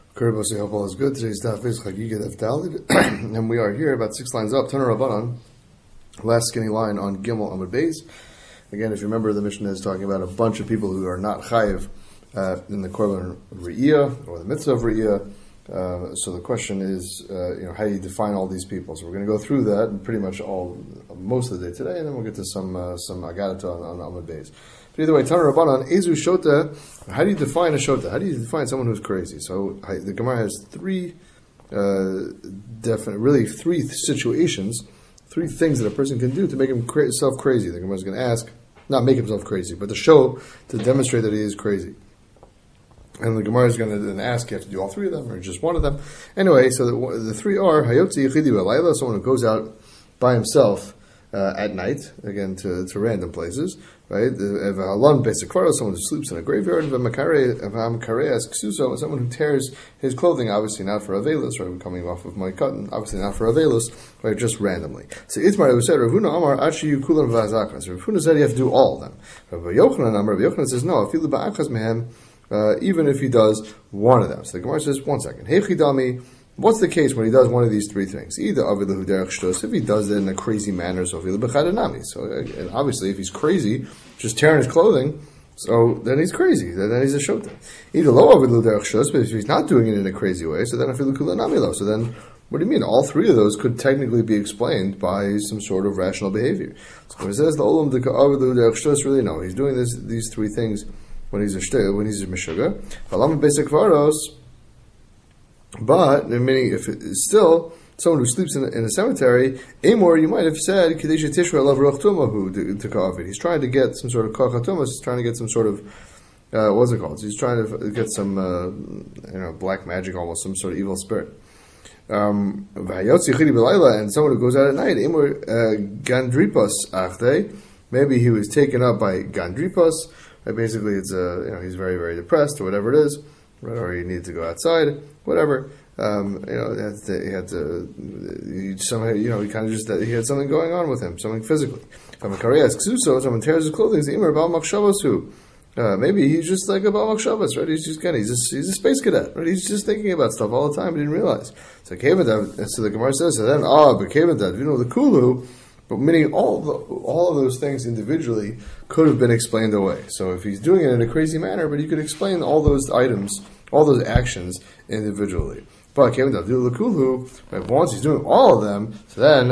Kuribos, I hope all is good. Today's daf is Chagiga Daf Dalid, and we are here about 6 lines up. Taner Rabbanan, last skinny line on Gimel Amud Beis. Again, if you remember, the Mishnah is talking about a bunch of people who are not chayiv in the Korban Re'iyah or the Mitzvah of Re'iyah. So the question is, how do you define all these people? So we're going to go through that pretty much most of the day today, and then we'll get to some Agadata on Amud Beis. But either way, Taner Rabbanan, Ezu Shota. How do you define a Shota? How do you define someone who's crazy? So the Gemara has three situations, three things that a person can do to make himself crazy. The Gemara is going to ask, not make himself crazy, but to show, to demonstrate that he is crazy. And the Gemara is going to then ask, you have to do all three of them or just one of them. Anyway, so the three are Hayotzi Yechidi V'Layla, someone who goes out by himself at night, again to random places, right? Someone who sleeps in a graveyard. Someone who tears his clothing, obviously not for Avelis, right? We're coming off of my cotton, obviously not for Avelis, right? Just randomly. So Itmar said, Ravuna Amar Achi Kulan Vazakas. Ravuna said you have to do all of them. Rabbi Yochanan says no. If you live ba'achas mehem, even if he does one of them. So the Gemara says, 1 second. Heichidami. What's the case when he does one of these three things? Either avilahu derech shtos, if he does it in a crazy manner, so avilahu b'chadanami. So, and obviously, if he's crazy, just tearing his clothing, so then he's crazy. Then he's a shota. Either lo avilahu derech shtos, but if he's not doing it in a crazy way, so then avilahu kulanami lo. So then, what do you mean? All three of those could technically be explained by some sort of rational behavior. So when it says the olam deka avilahu derech shtos, really no, he's doing these three things when he's a meshuga. Halam basic varos. But, meaning, if it's still someone who sleeps in a cemetery, Amor, you might have said, Kadesha Tishra Lav Ruch Tumahu to Kavit. He's trying to get some sort of Kachatumas, he's trying to get some sort of, what's it called? He's trying to get some, black magic almost, some sort of evil spirit. And someone who goes out at night, Amor Gandripas Achte, maybe he was taken up by Gandripas, right? Basically it's, he's very, very depressed, or whatever it is. Right, or he needed to go outside, whatever. He had something going on with him, something physically. Someone tears his clothing. Maybe he's just like a Baal Makshavas, right? He's a space cadet, right? He's just thinking about stuff all the time. He didn't realize. So the Gemara says, but the Kulu. But meaning all of those things individually could have been explained away. So if he's doing it in a crazy manner, but you could explain all those items, all those actions individually. But once he's doing all of them, so then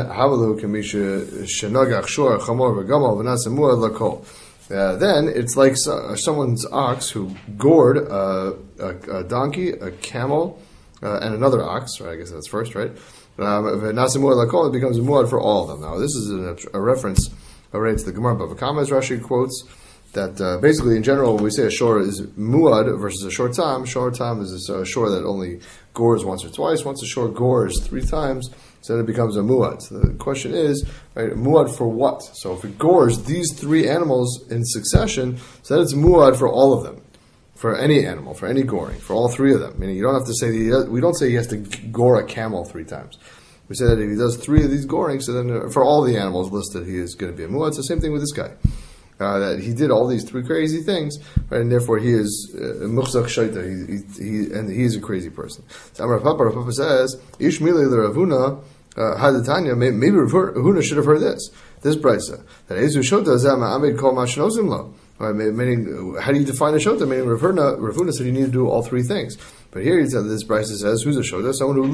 then it's like someone's ox who gored a donkey, a camel, and another ox. Right? I guess that's first, right? It becomes a muad for all of them. Now, this is a reference already to the Gemara Bava Kama, as Rashi quotes, that basically, in general, when we say a shor is muad versus a shor tam is a shor that only gores once or twice. Once a shor gores 3 times, so then it becomes a muad. So the question is, right, muad for what? So if it gores these 3 animals in succession, so then it's muad for all of them. For any animal, for any goring, for all 3 of them. Meaning you don't have to say, we don't say he has to gore a camel 3 times. We say that if he does 3 of these gorings, so then for all the animals listed, he is going to be a muad. It's the same thing with this guy. That he did all these 3 crazy things, right, and therefore he is muchzak shaita, he is a crazy person. So Rav Papa says, Ish mili l'Ravuna hadatanya, maybe Ravuna should have heard this brisa, that Ezu shota zama amid kol mashnozim lo. Right, meaning, how do you define a shota? Meaning, Ravuna said you need to do all 3 things. But here he said this Brisa says, who's a shota? Someone who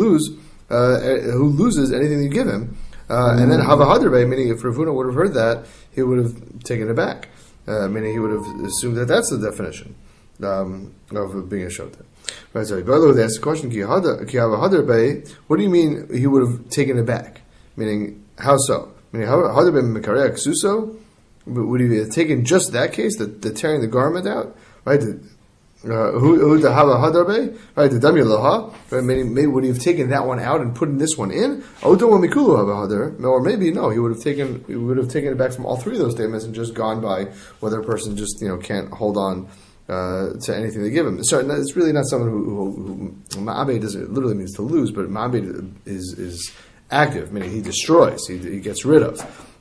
loses anything you give him. And then Havahadarbe, meaning if Ravuna would have heard that, he would have taken it back. Meaning he would have assumed that that's the definition of being a shota. Right, so Garlo asks the question, what do you mean he would have taken it back? Meaning, how so? Meaning, Havahadarbe Mekareya Ksuso? Would he have taken just that case, the tearing the garment out, right? Who the hadarbe, right? The damya laha, right? Maybe would he have taken that one out and put this one in? Or maybe no, he would have taken it back from all 3 of those statements and just gone by whether a person just can't hold on to anything they give him. So it's really not someone who ma'abed literally means to lose, but ma'abed is active, meaning he destroys, he gets rid of.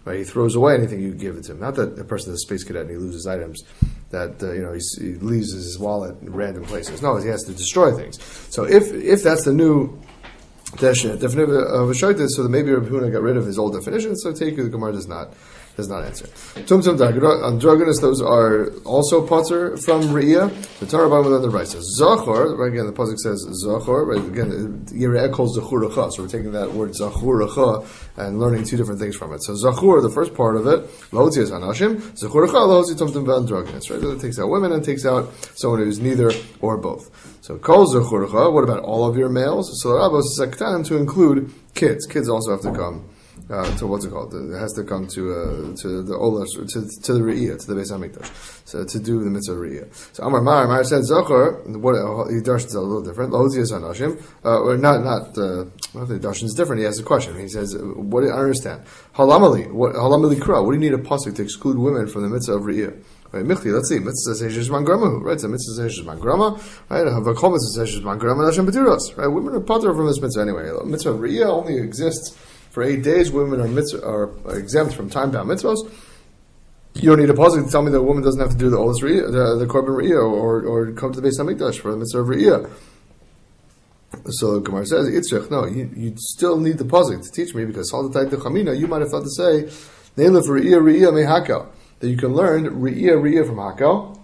right? He throws away anything you give it to him. Not that a person is a space cadet and he loses items, that he leaves his wallet in random places. No, he has to destroy things. So if that's the new definition of a shaytis, so that maybe Rabbi Huna got rid of his old definition, so take the Gemara does not answer. Tumtum androgynous, those are also potter from Re'iyah. The Torah Bible with other rights. Zachor, right, again, the pasuk says Zachor, right, again, Yireh calls Zachuracha, so we're taking that word Zachuracha and learning two different things from it. So Zachur, the first part of it, Lahotzi is Anashim, Zachuracha, Lahotzi Tumtum androgynous, right? It takes out women and takes out someone who's neither or both. So Kol Zachuracha, what about all of your males? So Rabbos Zaktanim to include kids. Kids also have to come. To what's it called? It has to come to the Olash, to the Re'iyah, to the Beis HaMikdash, so to do the mitzvah Re'iyah. So Amar Mar said Zachor. What he darshans a little different. Lahotzias Anashim, or not the darshan is different. He has a question. He says, "What? I don't understand. Halamali Kra. What do you need a pasuk to exclude women from the mitzvah of Re'iyah?" Right, Michli, let's see. Mitzvah says Shishman Grama, right? So mitzvah says Shishman Grama, right? Havakol mitzvah says Shishman Grama Nashim B'tiros, right? Women are potter from this mitzvah anyway. Mitzvah of Re'iyah only exists for 8 days. Women are exempt from time-bound mitzvahs. You don't need a pasuk to tell me that a woman doesn't have to do the oldest Re'iyah, the korban Re'iyah, or come to the Beis HaMikdash for the mitzvah of Re'iyah. So the Gemara says, Yitzchak, no, you still need the pasuk to teach me, because you might have thought to say, Neilif Re'iyah mehakel, that you can learn Re'iyah from Hakel.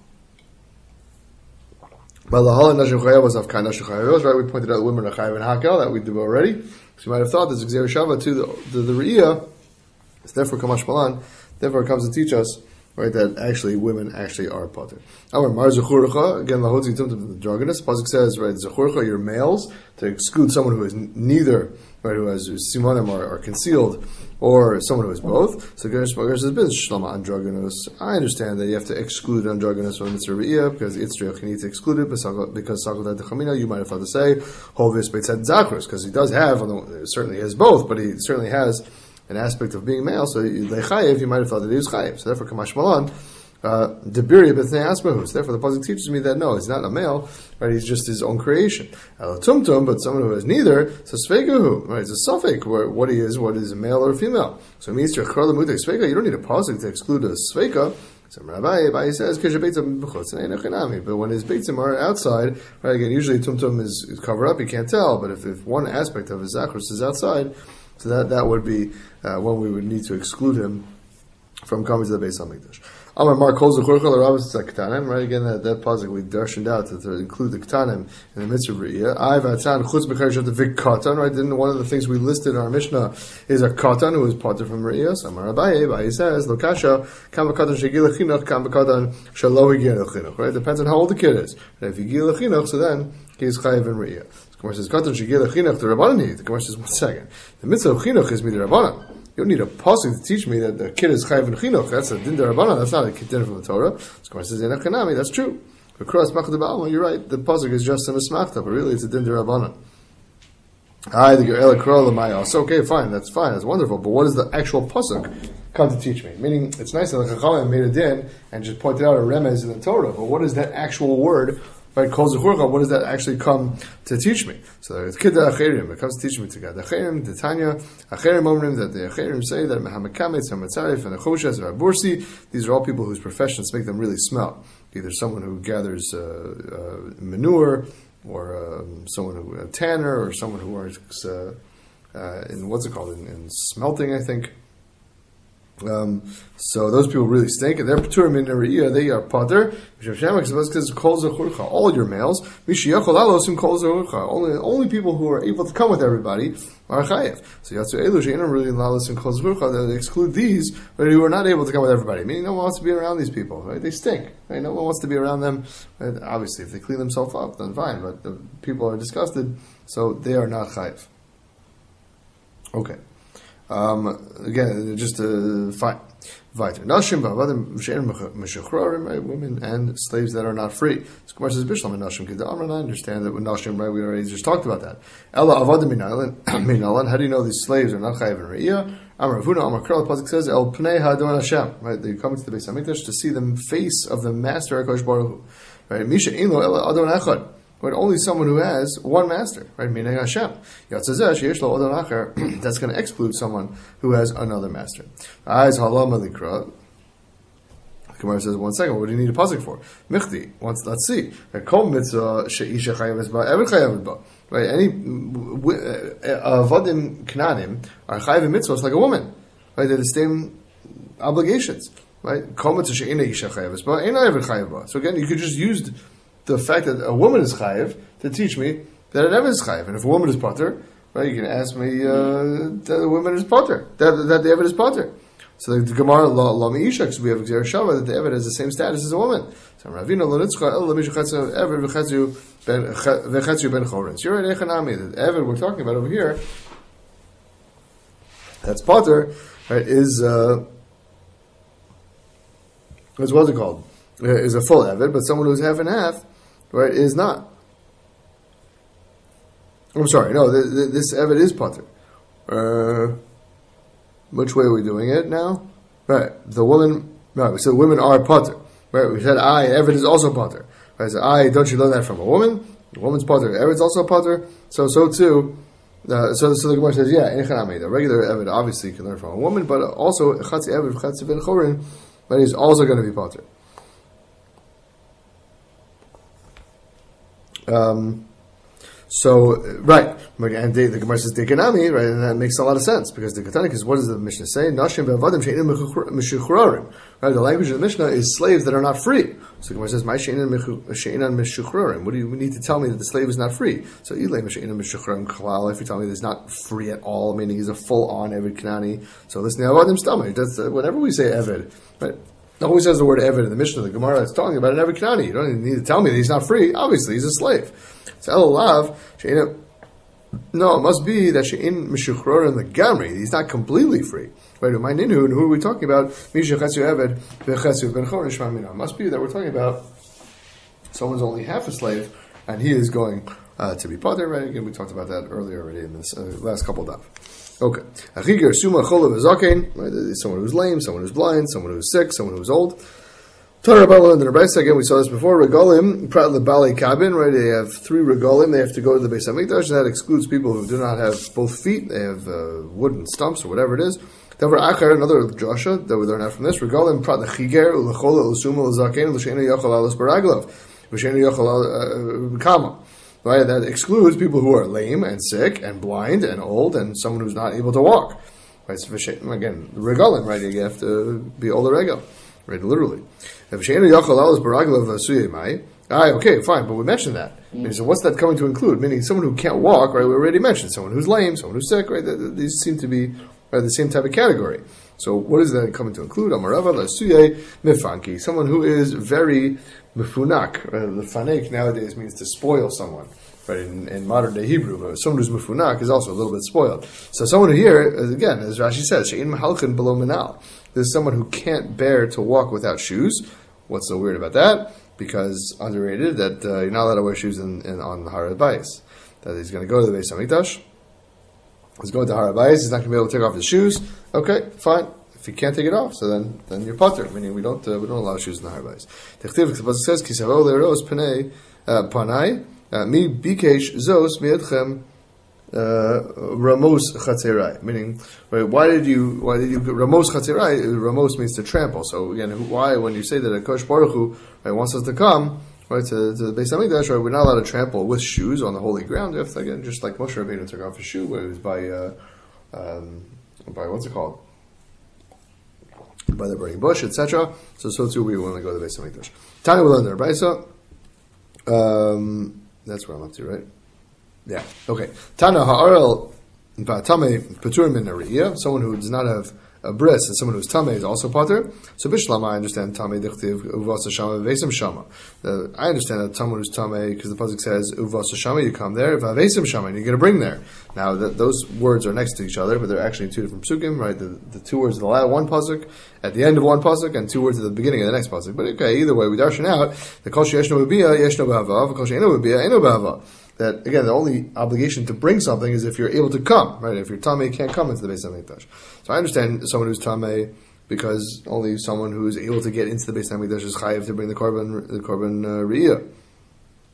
Malahala Nashim Chayav was Afkan Nashim Chayav, right? We pointed out the women are Chayav and Hakel, that we do already. So you might have thought this is Gzeir Shava to the Re'iyah, so therefore Kamash Malan, therefore it comes to teach us, right, that actually women actually are potter. Amar Mar Zechurcha, again Lahotzi Tumtum the Drogonus, Pasuk says, right, Zechurcha, you're males, to exclude someone who is neither, right, who has Simonim are concealed, or someone who is both. So Gersh says, Shlama Androgonus. I understand that you have to exclude Androgonus from Mitzvah Re'iyah, because Yitzchak, you need to exclude it, because Sakal Dechamina, you might have thought to say, Hovis Beitzad Zakros, because he does have, certainly has both, but he certainly has an aspect of being male, so Lechayev, you might have thought that he was Chayev. So therefore, Kamash Malan, Debiri B'thnei Asmahus. Therefore, the pasuk teaches me that no, he's not a male, right? He's just his own creation. Tumtum, but someone who has neither, so Svegahu, right? It's a suffix what he is, what is a male or a female. So it means to Svega, you don't need a pasuk to exclude a Svega. So Rabbi says, but when his beitzim are outside, right? Again, usually Tumtum is covered up, you can't tell. But if one aspect of his Zachros is outside, so that would be when we would need to exclude him from coming to the Beis HaMikdash. Amar Mar Kol Zechurcha L'Rabbos Ktanim, right? Again, that pasuk we darshaned out to include the Ktanim in the mitzvah Re'iyah. Ay v'atan chutz b'chayishat v'katan, right? Then one of the things we listed in our Mishnah is a Katan who is potter from Re'iyah. So Amar Abaye says, Lokasha, kam v'katan shegil l'chinuch, kam v'katan shelo higil l'chinuch, right? Depends on how old the kid is. And if higil l'chinuch, so then he is chayiv in Re'iyah. The Gemara says, Katan shegil l'chinuch, the Rabbanan need. The Gemara says, 1 second. The mitzvah of chinuch is midrabanan. You don't need a pasuk to teach me that the kid is chayav and chinuch. That's a din derabanan. That's not a din from the Torah. The Gemara says enachanami. That's true. Across machad ba'alma, you're right. The pasuk is just a mismachta, but really it's a din derabanan. The gerela krola maya. So okay, fine. That's fine. That's wonderful. But what does the actual pasuk come to teach me? Meaning, it's nice that the chachamim made a din and just pointed out a remez in the Torah. But what is that actual word? Right, Kol Zechurcha, what does that actually come to teach me? So it's Kidda Acherim, it comes to teach me to God. Acherim, the Tanya, Acherim Omrim, that the Acherim say that Mehamed Kametz, Hamatzarif, and the Choshes, and Abursi, these are all people whose professions make them really smell. Either someone who gathers manure, or someone who, a tanner, or someone who works in, what's it called, in smelting, I think. So those people really stink, and they're Paturim in Re'iyah, they are Pater. All your males, only people who are able to come with everybody are Chayev. So Yatsu Elu She'enam really Lalas and Kol Zechurcha, they exclude these, but who are not able to come with everybody. Meaning no one wants to be around these people, right? They stink, right? No one wants to be around them. Right? Obviously, if they clean themselves up, then fine, but the people are disgusted, so they are not Chayev. Okay. Again, just fine. Weiter. Nashim ba'avadim she'en meshuchrarim, right? Women and slaves that are not free. So Gemara says, Bishlam and Nashim kid'amran. I understand that with Nashim, right? We already just talked about that. Ella avadim minalan. How do you know these slaves are not chayiv in Re'iyah? Amar Avuna, Amar Kral, the pasuk says, El pnei ha'adon Hashem. Right? They come to the Beis HaMikdash to see the face of the Master HaKadosh Baruch Hu. Right? Misha inlo ela adon echad. but only someone who has one master, right? Meaning Hashem. That's going to exclude someone who has another master. The Gemara says, 1 second, what do you need a pasuk for? Michti, let's see. Right? Any avadim knanim are chayiv mitzvahs like a woman. Right? They're the same obligations. Right? So again, you could just use the fact that a woman is chayiv to teach me that an Eved is chayiv. And if a woman is pater, right, you can ask me that a woman is pater, that the Eved is pater. So the Gemara la meisha, because we have Gzera Shava that the Eved has the same status as a woman. So Ravina lo nitzcha el mishu chetzu Eved v'chetzu ben chorin. So you're right, Echanami. The Eved we're talking about over here, that's pater, right? Is what's it called? Is a full Eved, but someone who's half and half, right, is not. I'm sorry, no, this Eved is pater. Which way are we doing it now? Right, the woman. Right, we said women are pater. Right, we said Eved is also pater. Right, so don't you learn that from a woman? The woman's pater. Eved's also pater. So too. So the Gemara says, yeah, the regular Eved obviously can learn from a woman, but also Chatzi Eved Chatzi ben Chorin, but he's also going to be pater. So, right, and the Gemara says Dekanami, right, and that makes a lot of sense, because the Katanik is, what does the Mishnah say? Nashim be'avadim she'enim mishuchrarim. Right, the language of the Mishnah is slaves that are not free. So the Gemara says, "My she'enim mishuchrarim." What do you need to tell me that the slave is not free? So Ilay she'enim mishuchrarim klal. If you tell me that he's not free at all, meaning he's a full-on Eved Kanani. So listen to Avadim stomach. That's whenever we say Eved, right? It always says the word Eved in the Mishnah. The Gemara is talking about an Eved Kanani. You don't even need to tell me that he's not free. Obviously, he's a slave. So Elolav, no, it must be that she'in mishuchrorim the gamri. He's not completely free. Right? My ninu, and who are we talking about? Misha chetzu Eved v'chetzu ben chorin shma mina. It must be that we're talking about someone's only half a slave, and he is going to be pater. Right? Again, we talked about that earlier already in this last couple of dav. Okay. Achiger suma cholav zaken. Someone who's lame, someone who's blind, someone who's sick, someone who's old. Torah and the Rebbe, again, we saw this before. Regalim, prat lebali kabin, right? They have 3 regalim. They have to go to the Beis Hamikdash, and that excludes people who do not have both feet. They have wooden stumps or whatever it is. Davar achar, another drasha that we learn out from this. Regalim prat lechiger ulechola ulusuma uzaken l'sheinu yochal alos baraglov v'sheinu yochal kama. Right? That excludes people who are lame and sick and blind and old and someone who's not able to walk. Right? So again, regalim, right? You have to be older regal. Right, literally. Okay, fine, but we mentioned that. So what's that coming to include? Meaning someone who can't walk, right? We already mentioned someone who's lame, someone who's sick, right? These seem to be the same type of category. So what is that coming to include? Amarava lasuye mifanki, someone who is very mifunak. The fanek nowadays means to spoil someone. Right, in modern day Hebrew, someone who's mifunak is also a little bit spoiled. So someone who here, again, as Rashi says, she'in mahalchin below minal. There's someone who can't bear to walk without shoes. What's so weird about that? Because underrated that you're not allowed to wear shoes on the Har HaBayis. That he's going to go to the Beis Hamikdash. He's going to Har HaBayis. He's not going to be able to take off his shoes. Okay, fine. If you can't take it off, so then you're pater. Meaning we don't allow shoes in the Har HaBayis. The Pasuk says, "Kisavo le'ros panai mi bikesh zos miedchem." Ramos Chatzerai, meaning, right, why did you Ramos Chatzerai? Ramos means to trample. So again, why when you say that a Kosh Baruch Hu, right, wants us to come, right, to the Beis Hamikdash, right, we're not allowed to trample with shoes on the holy ground. If again, just like Moshe Rabbeinu took off his shoe, where it was by what's it called, by the burning bush, etc. So too we want to go to the Beis Hamikdash. Tanya will learn the Rabbaisa. That's where I'm up to, right? Yeah. Okay. Tana ha'arel tame paturim min nariya. Someone who does not have a bris and someone who's tame is also pater. So bishlama, I understand tame dichtiv uvasa shama vesim shama. I understand that someone who's tame because the pasuk says uvasa shama, you come there, vavesim shama, and you get to bring there. Now those words are next to each other, but they're actually in 2 different psukim. Right? The 2 words of the one pasuk at the end of one pasuk, and 2 words at the beginning of the next pasuk. But okay, either way, we darshan out the kol sheyeshno b'bia yeshno b'hava, kol she'eno b'bia eno b'hava. That again, the only obligation to bring something is if you're able to come, right? If you're tamei, you can't come into the Beis Hamikdash. So I understand someone who's tamei because only someone who is able to get into the Beis Hamikdash is chayiv to bring the korban riyah.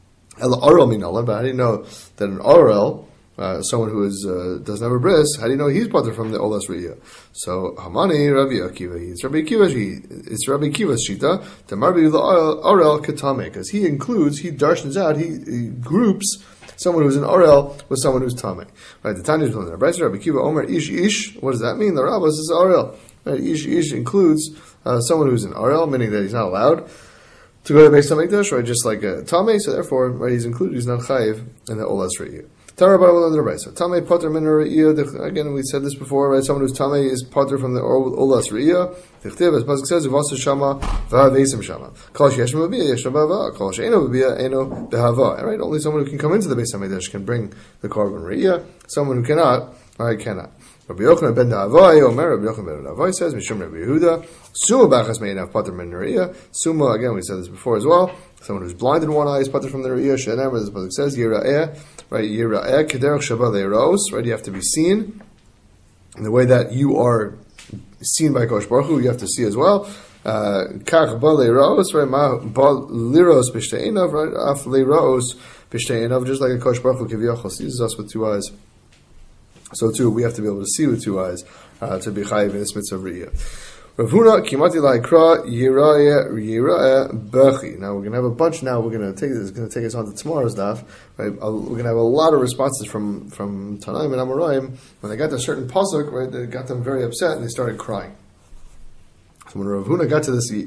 El Orel Minola, but how do you know that an Orel, someone who is doesn't have a bris, how do you know he's pater from the Olas Riyah? So Hamani Rabbi Akiva, it's Rabbi Akiva's shita. Tamarbi the Orel Katame, because he darshans out, he groups someone who's an Orel with someone who's Tameh. Right? The Tanya is from the Rabbi Akiva Omer Ish. What does that mean? The Rabbos is Orel. Right? Ish includes someone who's an Orel, meaning that he's not allowed to go to the Beis Hamikdash, right? Just like a Tameh, so therefore, right, he's included, he's not chayiv in the Olas Re'iyah. Tameh potter min Re'iyah. Again, we said this before, right? Someone who's Tameh is potter from the Olas Re'iyah. Tichtiv, as Pasuk says, V'asa Shama, V'havesim Shama. Kol sheyesh b'biyah, yesh b'hava. Kol she'eno b'biyah, eno b'hava. Right? Only someone who can come into the Beis Hamikdash can bring the Korban Re'iyah. Someone who cannot, right, cannot. Rabbi Yochanan ben Da'avai, Omer, Rabbi Yochanan ben Da'avai says, Mishum Rabbi Yehuda, Suma b'achas me'inav pater min Re'iyah. Suma, again, we said this before as well. Someone who's blind in one eye is pater from the Re'iyah. She'enem, as the Pasuk says, Yira'eh, right, Yira'eh, kederach shava le'eros, right, you have to be seen. In the way that you are seen by Kosh Baruch Hu, you have to see as well. Kach ba le'eros, right, ma ba liros b'shte'enav, right, af le'eros b'shte'enav, just like a Kosh Baruch Hu kiviyachol sees us with two eyes. So too, we have to be able to see with two eyes to be chayiv in this mitzvah of Re'iyah. Rav Huna kimati la'ikra yira'eh bechi. Now we're going to have a bunch. Now we're going to take this. It's going to take us on to tomorrow's daf. Right? We're going to have a lot of responses from Tanaim and Amoraim when they got to a certain pasuk. Right, they got them very upset and they started crying. So when Rav Huna got to this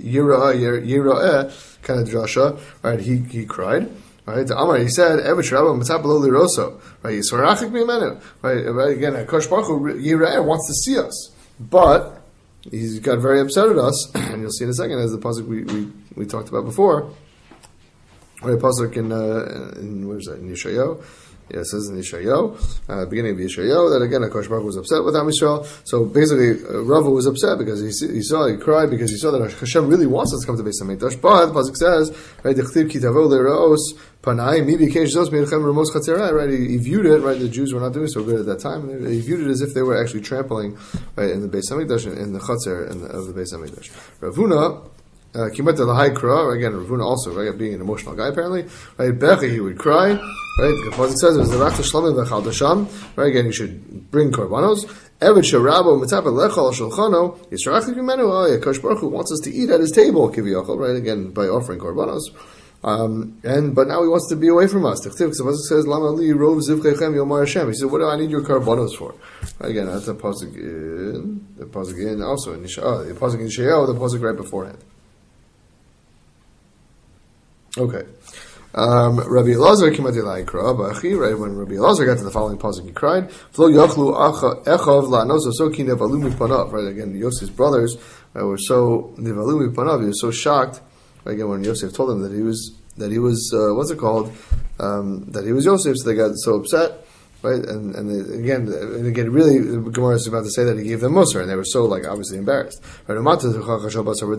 yira'eh kind of drasha, right, he cried. Right, to Amar, he said, "Evish Rabba Matzapalo Liroso." Right, Yisarachik B'Yimenu. Right, again, Kosh Baruch Hu Yireh wants to see us, but he's got very upset at us, and you'll see in a second as the pasuk we talked about before. Right, pasuk in where is that? In Yeshayahu. Yeah, it says in Yeshayahu, beginning of Yeshayahu, that again, Kosh Baruch Hu was upset with Am Yisrael. So basically, Rava was upset because he cried because he saw that Hashem really wants us to come to Beis Hamikdash. But the pasuk says, right, Dechtiv ki tavo le'raos panai mi bikesh zos me'echem ramos chatzerai. Right, he viewed it. Right, the Jews were not doing so good at that time. And he viewed it as if they were actually trampling, right, in the Beis Hamikdash, in the chatzer of the Beis Hamikdash. Rav Huna. Kimata lahai again, Rav Huna also, right, being an emotional guy apparently, right, Bechi, he would cry, right, the pasuk says, it was the Rachta Shlomim v'chal dasham, right, again, you should bring korbanos, Eved sharabo mitapa lechal shulchano, Yisrachik Yimenu, oh yeah, Kosh Baruch Hu wants us to eat at his table, kiviyachol, right, again, by offering korbanos, but now he wants to be away from us. The pasuk says, Lama li rov zivchechem yomar Hashem, he said, what do I need your korbanos for? Right, again, that's the pasuk in, also in Yeshayahu, the pasuk in Yeshayahu, the pasuk right beforehand. Okay. Rabbi Elazar came out to the right? When Rabbi Elazar got to the following pasuk, he cried, right? Again, Yosef's brothers were so nivalu mipanav. He was so shocked. Right? Again, when Yosef told them that he was that he was Yosef, so they got so upset. Right, and again, really, the Gemara is about to say that he gave them Musar, and they were so, like, obviously embarrassed. Right, so there's a lot of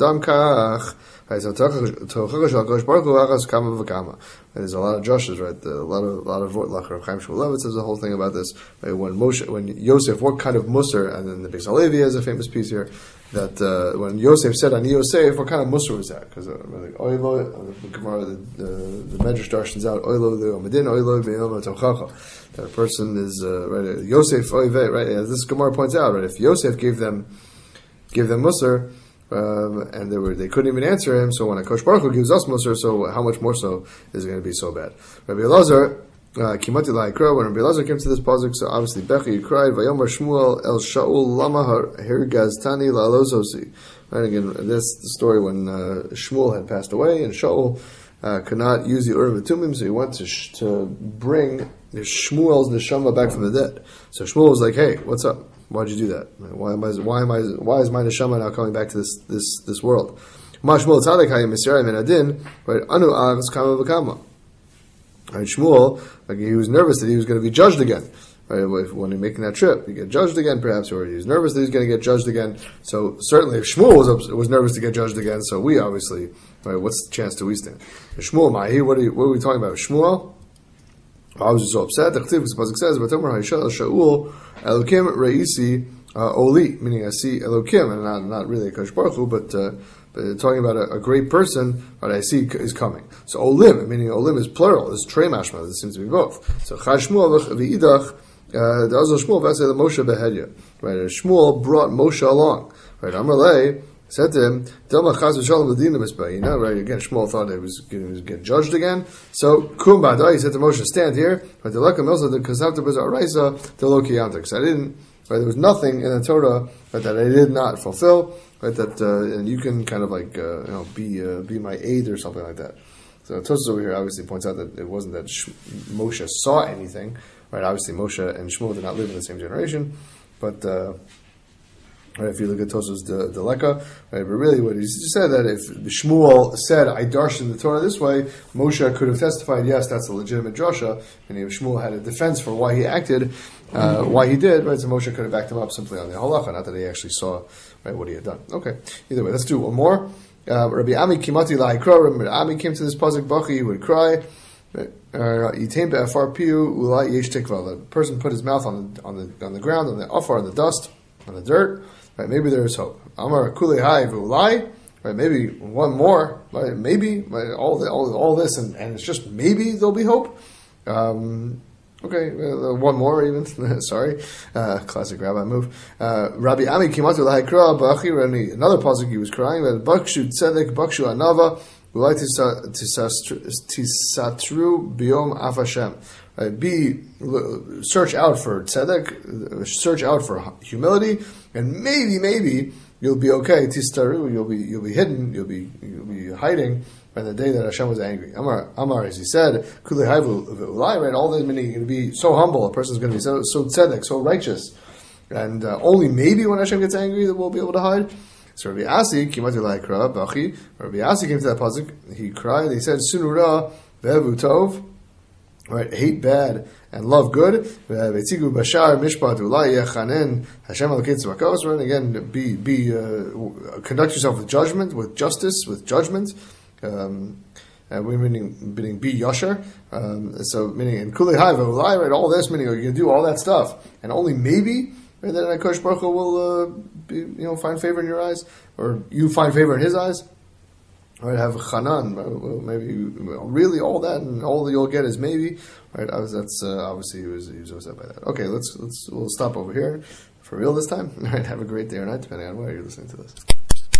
Joshes, right? A lot of Rav Chaim Shmulevitz says the whole thing about this. Right? When Yosef, what kind of Musar, and then the Beis Halevi has a famous piece here, that when Yosef said Ani Yosef, what kind of Musar was that? Because the Gemara, the Medrash darshans out, Oilo le'omadin, Oilo be'ilma tochacha. That a person is right. Yosef oive, right? As this Gemara points out, right? If Yosef gave them Musar, and they couldn't even answer him. So when Kosh Baruch Hu gives us Musar, so how much more so is it going to be so bad? Rabbi Elazar, Kimati la'ikra. When Rabbi Elazar came to this pasuk, so obviously Bechi cried. Vayomer Shmuel el Shaul lama hergaztani la'alozosi. Right, again, this is the story when Shmuel had passed away, and Shaul could not use the Urim and Tumim, so he went to bring Shmuel's neshama back from the dead. So Shmuel was like, "Hey, what's up? Why'd you do that? Why is my neshama now coming back to this world?" Ma Shmuel tzaddik hayim misyarei min adin, right? Anu agz kama v'kama. Right, Shmuel, like, he was nervous that he was going to be judged again. Right, when he's making that trip, he get judged again, perhaps, or he was nervous that he's going to get judged again. So certainly, if Shmuel was nervous to get judged again, so we obviously, right, what's the chance do we stand? Shmuel, Mahi, what are we talking about? Shmuel? I was just so upset. The pasuk says, "V'tomer Ha'ishal Shaul Elokim Reisi Oli," meaning I see Elokim, and not really a Kosh Baruch Hu, but but talking about a great person, what I see is coming. So olim, meaning olim is plural, is trey mashma. This seems to be both. So chad Shmuel v'idach the Azal Shmuel v'aseh the Moshe behedya. Right, Shmuel brought Moshe along. Right, Amalei said to him, "Delma chas v'shalom l'dina misbayina." Right, again, Shmuel thought he was going to get judged again. So kum ba'da, he said to Moshe, "Stand here." Right, the lekam elsa the kasavta b'zar raisa the lo kiyantik. I didn't. Right, there was nothing in the Torah that I did not fulfill. Right, that and you can kind of like be my aid or something like that. So Tosfos over here obviously points out that it wasn't that Moshe saw anything. Right, obviously Moshe and Shmuel did not live in the same generation, but right, if you look at Tosfos the Leka, right, but really what he said that if Shmuel said I darshan the Torah this way, Moshe could have testified yes, that's a legitimate drasha, and if Shmuel had a defense for why he acted, why he did, right? So Moshe could have backed him up simply on the halacha, not that he actually saw right what he had done. Okay, either way, let's do one more. Rabbi Ami kimati la'ikra. Rabbi Ami came to this pasuk bachi, he would cry. The person put his mouth on the ground, on the afar, on the dust, on the dirt. Right, maybe there is hope. Amar kulei hai v'ulai. Right, maybe one more. Right, maybe all this, and it's just maybe there'll be hope. Okay, one more even. Sorry, classic rabbi move. Rabbi Ami came out to the Haikra B'achi. Another pasuk he was crying that Bakshu Tzedek Bakshu Anava Ulai Tisatru Biom Af Hashem. Search out for tzedek, search out for humility, and maybe you'll be okay. Tistaru, you'll be hidden, you'll be hiding by the day that Hashem was angry. Amar, as he said, Kulei Haivu Ulai, right? All this meaning you're going to be so humble, a person's going to be so tzedek, so righteous, and only maybe when Hashem gets angry that we'll be able to hide. So Rabbi Asi came to that pasuk. He cried. He said, "Sunura ve'evu tov." Right, hate bad and love good. Ve'etzigu bashar mishpat ulai yechanen Hashem alokei tzvakos. Right, again, conduct yourself with judgment, with justice, with judgment. We meaning be yasher. So meaning in kulei hai ve'ulai. Right, all this meaning you can do all that stuff, and only maybe. Right, that HaKadosh Baruch Hu will, find favor in your eyes, or you find favor in His eyes. Right, have a chanan, maybe really all that, and all that you'll get is maybe. Right, that's obviously he was upset by that. Okay, we'll stop over here for real this time. All right, have a great day or night, depending on where you're listening to this.